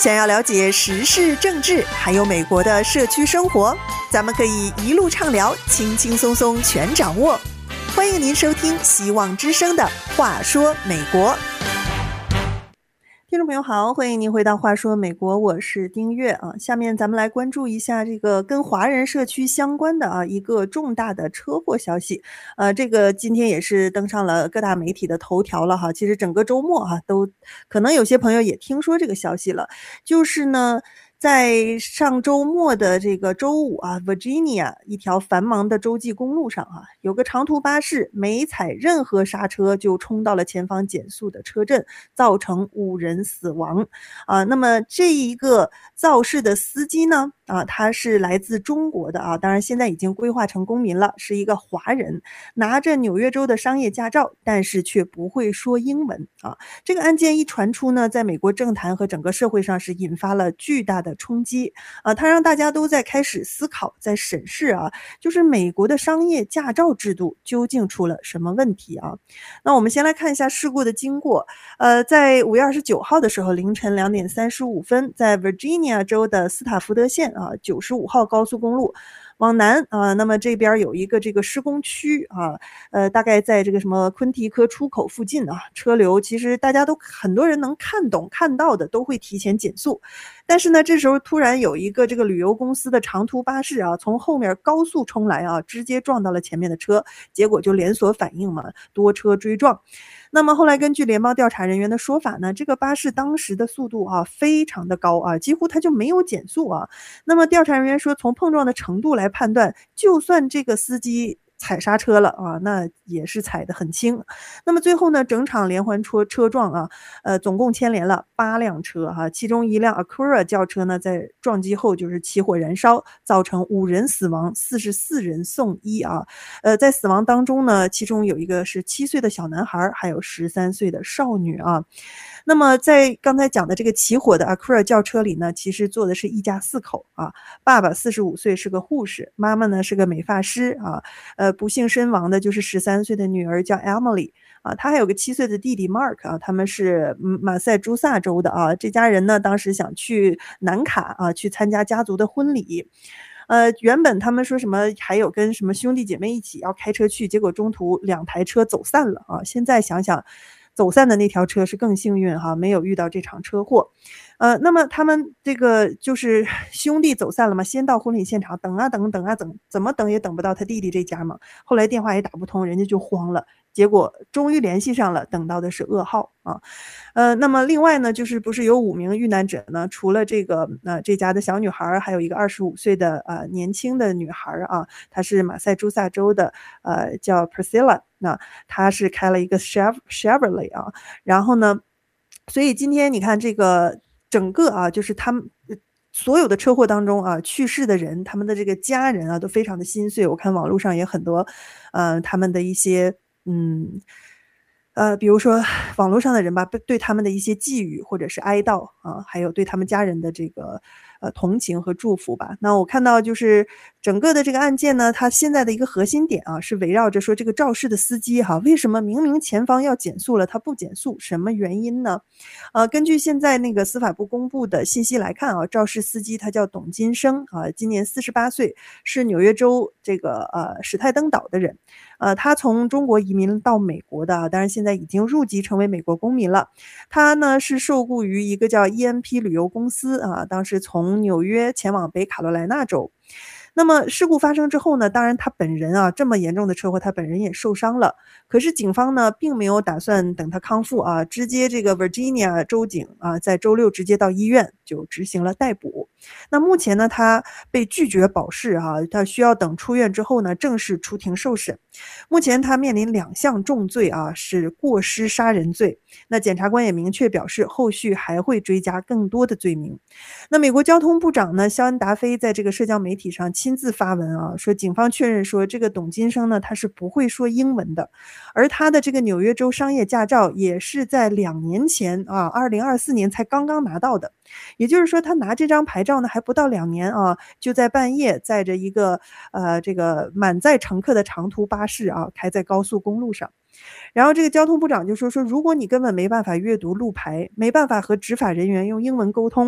想要了解时事政治，还有美国的社区生活，咱们可以一路畅聊，轻轻松松全掌握。欢迎您收听希望之声的话说美国。听众朋友好，欢迎您回到话说美国，我是丁月啊。下面咱们来关注一下这个跟华人社区相关的一个重大的车祸消息。这个今天也是登上了各大媒体的头条了哈。其实整个周末都可能有些朋友也听说这个消息了，就是呢在上周末的这个周五Virginia 一条繁忙的洲际公路上有个长途巴士没踩任何刹车就冲到了前方减速的车阵，造成5人死亡那么这一个肇事的司机呢他是来自中国的当然现在已经规划成公民了，是一个华人，拿着纽约州的商业驾照，但是却不会说英文这个案件一传出呢，在美国政坛和整个社会上是引发了巨大的冲击它让大家都在开始思考，在审视就是美国的商业驾照制度究竟出了什么问题那我们先来看一下事故的经过在5月29号的时候，凌晨2点35分，在 Virginia 州的斯塔福德县95号高速公路往南那么这边有一个这个施工区大概在这个什么昆提科出口附近车流其实大家都很多人能看懂看到的都会提前减速，但是呢这时候突然有一个这个旅游公司的长途巴士从后面高速冲来直接撞到了前面的车，结果就连锁反应嘛，多车追撞。那么后来根据联邦调查人员的说法呢，这个巴士当时的速度非常的高几乎它就没有减速那么调查人员说，从碰撞的程度来判断，就算这个司机踩刹车了那也是踩得很轻。那么最后呢，整场连环车撞总共牵连了8辆车其中一辆 Acura 轿车呢，在撞击后就是起火燃烧，造成5人死亡，44人送医在死亡当中呢，其中有一个是7岁的小男孩，还有13岁的少女那么在刚才讲的这个起火的 Acura 轿车里呢，其实坐的是一家4口爸爸45岁是个护士，妈妈呢是个美发师不幸身亡的就是13岁的女儿叫 Emily他还有个7岁的弟弟 Mark 他们是马赛诸塞州的这家人呢当时想去南卡去参加家族的婚礼原本他们说什么还有跟什么兄弟姐妹一起要开车去，结果中途2台车走散了现在想想走散的那条车是更幸运没有遇到这场车祸那么他们这个就是兄弟走散了嘛，先到婚礼现场等怎么等也等不到他弟弟这家嘛，后来电话也打不通，人家就慌了，结果终于联系上了，等到的是噩耗那么另外呢，就是不是有5名遇难者呢，除了这个这家的小女孩，还有一个25岁的年轻的女孩她是马赛诸塞州的叫 Priscilla， 那她是开了一个 Chevrolet 然后呢所以今天你看这个整个就是他们所有的车祸当中去世的人，他们的这个家人都非常的心碎。我看网络上也很多他们的一些比如说网络上的人吧，对他们的一些寄语或者是哀悼还有对他们家人的这个同情和祝福吧。那我看到就是整个的这个案件呢，它现在的一个核心点是围绕着说这个肇事的司机为什么明明前方要减速了他不减速，什么原因呢根据现在那个司法部公布的信息来看肇事司机他叫董金生今年48岁，是纽约州这个史泰登岛的人他从中国移民到美国的当然现在已经入籍成为美国公民了。他呢是受雇于一个叫 EMP 旅游公司当时从纽约前往北卡罗来纳州。那么事故发生之后呢，当然他本人这么严重的车祸他本人也受伤了，可是警方呢并没有打算等他康复直接这个 Virginia 州警在周6直接到医院就执行了逮捕。那目前呢他被拒绝保释他需要等出院之后呢正式出庭受审。目前他面临2项重罪是过失杀人罪，那检察官也明确表示后续还会追加更多的罪名。那美国交通部长呢肖恩达菲在这个社交媒体上亲自发文说警方确认说这个董金生呢他是不会说英文的，而他的这个纽约州商业驾照也是在2年前2024年才刚刚拿到的，也就是说他拿这张牌照呢还不到2年就在半夜载着一个这个满载乘客的长途巴士开在高速公路上。然后这个交通部长就说如果你根本没办法阅读路牌，没办法和执法人员用英文沟通，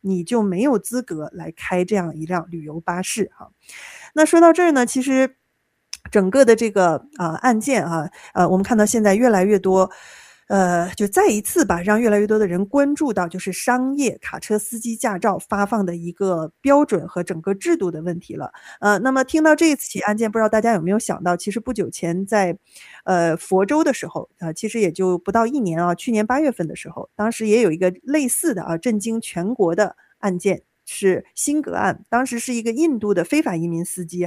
你就没有资格来开这样一辆旅游巴士啊。那说到这儿呢，其实整个的这个案件啊，我们看到现在越来越多。就再一次吧，让越来越多的人关注到就是商业卡车司机驾照发放的一个标准和整个制度的问题了。那么听到这一起案件，不知道大家有没有想到，其实不久前在佛州的时候，其实也就不到1年啊，去年8月份的时候，当时也有一个类似的震惊全国的案件。是辛格案，当时是一个印度的非法移民司机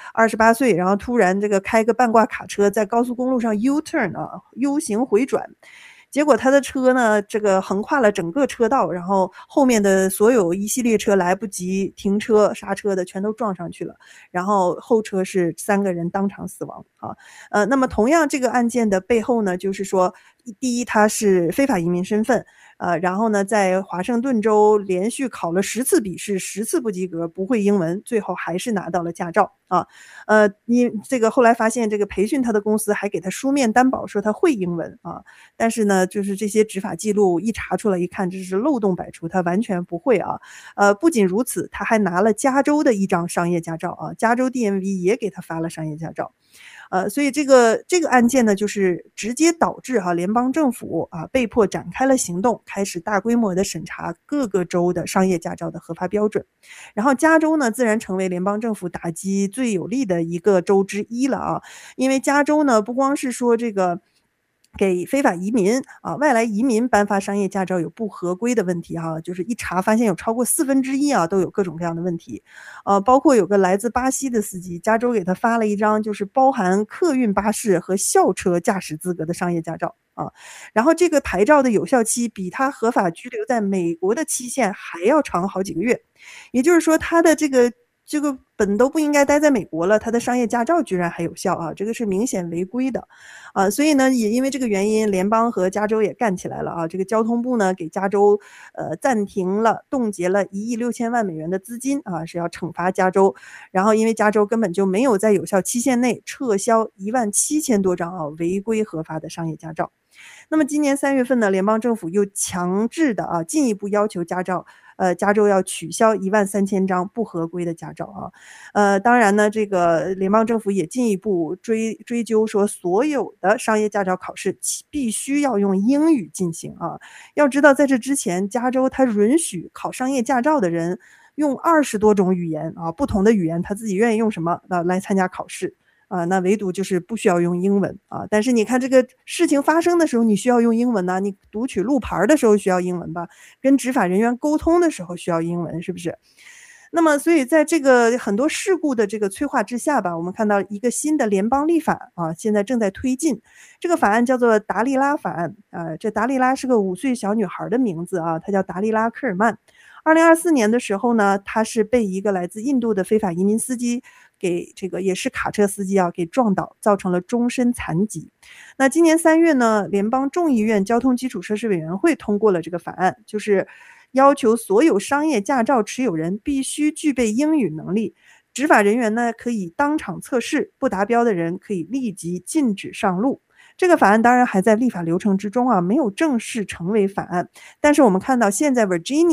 28岁，然后突然这个开个半挂卡车在高速公路上 U turn U 型回转，结果他的车呢这个横跨了整个车道，然后后面的所有一系列车来不及停车刹车的全都撞上去了，然后后车是3个人当场死亡那么同样这个案件的背后呢，就是说第一他是非法移民身份。然后呢，在华盛顿州连续考了10次笔试，10次不及格，不会英文，最后还是拿到了驾照你这个后来发现，这个培训他的公司还给他书面担保说他会英文但是呢，就是这些执法记录一查出来，一看这是漏洞百出，他完全不会不仅如此，他还拿了加州的一张商业驾照加州 DMV 也给他发了商业驾照。所以这个案件呢，就是直接导致联邦政府被迫展开了行动，开始大规模的审查各个州的商业驾照的合法标准。然后加州呢，自然成为联邦政府打击最有力的一个州之一了因为加州呢，不光是说这个给非法移民外来移民颁发商业驾照有不合规的问题就是一查发现有超过1/4都有各种各样的问题包括有个来自巴西的司机，加州给他发了一张就是包含客运巴士和校车驾驶资格的商业驾照然后这个牌照的有效期比他合法居留在美国的期限还要长好几个月，也就是说他的这个本都不应该待在美国了，他的商业驾照居然还有效这个是明显违规的所以呢，也因为这个原因，联邦和加州也干起来了这个交通部呢给加州暂停了冻结了1亿6千万美元的资金是要惩罚加州，然后因为加州根本就没有在有效期限内撤销17000多张违规合法的商业驾照。那么今年3月份呢，联邦政府又强制的进一步要求加州要取消13000张不合规的驾照当然呢，这个联邦政府也进一步追究说，所有的商业驾照考试必须要用英语进行要知道，在这之前，加州它允许考商业驾照的人用20多种语言不同的语言，他自己愿意用什么来参加考试。那唯独就是不需要用英文但是你看这个事情发生的时候，你需要用英文你读取路牌的时候需要英文吧，跟执法人员沟通的时候需要英文，是不是？那么所以在这个很多事故的这个催化之下吧，我们看到一个新的联邦立法现在正在推进。这个法案叫做达利拉法案这达利拉是个5岁小女孩的名字她叫达利拉科尔曼。2024年的时候呢，她是被一个来自印度的非法移民司机给这个也是卡车司机给撞倒，造成了终身残疾。那今年3月呢，联邦众议院交通基础设施委员会通过了这个法案，就是要求所有商业驾照持有人必须具备英语能力，执法人员呢可以当场测试，不达标的人可以立即禁止上路。这个法案当然还在立法流程之中没有正式成为法案。但是我们看到现在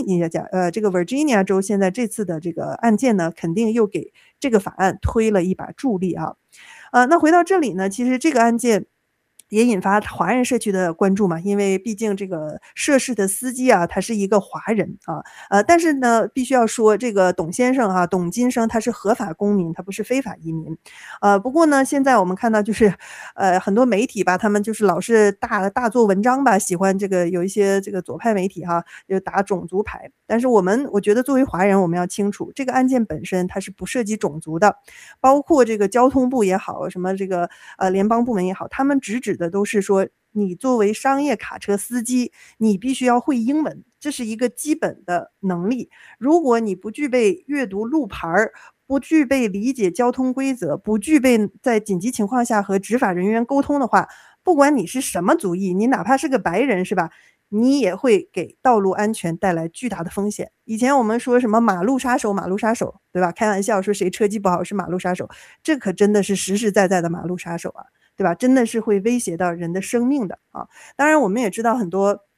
Virginia 州现在这次的这个案件呢，肯定又给这个法案推了一把助力那回到这里呢，其实这个案件也引发华人社区的关注嘛，因为毕竟这个涉事的司机他是一个华人但是呢，必须要说这个董先生董金生他是合法公民，他不是非法移民不过呢，现在我们看到就是很多媒体吧，他们就是老是大做文章吧，喜欢这个有一些这个左派媒体就打种族牌。但是我觉得作为华人，我们要清楚这个案件本身它是不涉及种族的，包括这个交通部也好，什么这个联邦部门也好，他们直指的都是说，你作为商业卡车司机，你必须要会英文，这是一个基本的能力。如果你不具备阅读路牌，不具备理解交通规则，不具备在紧急情况下和执法人员沟通的话，不管你是什么族裔，你哪怕是个白人是吧，你也会给道路安全带来巨大的风险。以前我们说什么马路杀手对吧，开玩笑说谁车技不好是马路杀手，这可真的是实实在在的马路杀手对吧，真的是会威胁到人的生命的当然我们也知道很多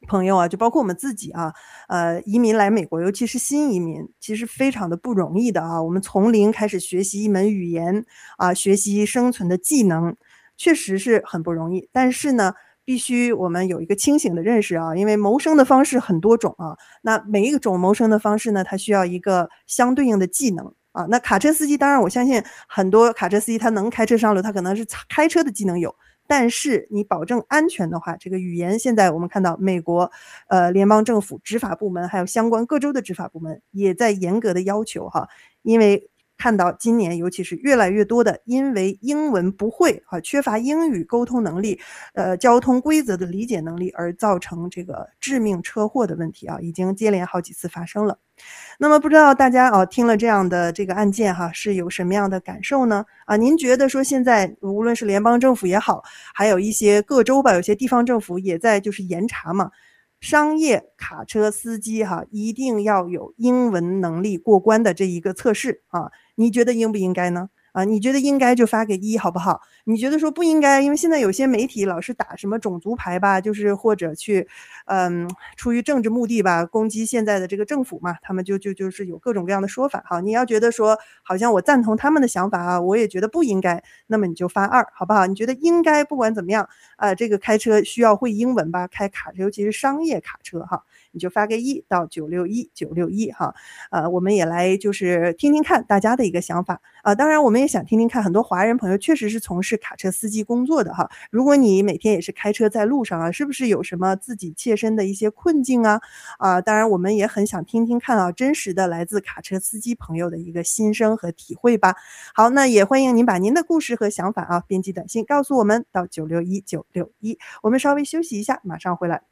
朋友啊，就包括我们自己啊，移民来美国，尤其是新移民，其实非常的不容易的啊。我们从零开始学习一门语言啊，学习生存的技能，确实是很不容易。但是呢，必须我们有一个清醒的认识啊，因为谋生的方式很多种啊，那每一种谋生的方式呢，它需要一个相对应的技能。啊，那卡车司机，当然我相信很多卡车司机他能开车上路，他可能是开车的技能有，但是你保证安全的话，这个语言现在我们看到美国，联邦政府执法部门还有相关各州的执法部门也在严格的要求哈，因为看到今年尤其是越来越多的因为英文不会啊，缺乏英语沟通能力，交通规则的理解能力而造成这个致命车祸的问题啊，已经接连好几次发生了。那么不知道大家听了这样的这个案件哈，是有什么样的感受呢？您觉得说现在无论是联邦政府也好，还有一些各州吧，有些地方政府也在就是严查嘛，商业卡车司机哈，一定要有英文能力过关的这一个测试啊，你觉得应不应该呢？你觉得应该就发个1好不好？你觉得说不应该，因为现在有些媒体老是打什么种族牌吧，就是或者去出于政治目的吧，攻击现在的这个政府嘛，他们就是有各种各样的说法哈。你要觉得说好像我赞同他们的想法啊，我也觉得不应该，那么你就发2好不好？你觉得应该不管怎么样这个开车需要会英文吧，开卡车尤其是商业卡车哈，你就发个1到961961哈。我们也来就是听听看大家的一个想法当然我们也想听听看很多华人朋友确实是从事卡车司机工作的哈，如果你每天也是开车在路上啊，是不是有什么自己切身的一些困境啊？当然我们也很想听听看啊，真实的来自卡车司机朋友的一个心声和体会吧。好，那也欢迎您把您的故事和想法编辑短信告诉我们到961961，我们稍微休息一下，马上回来。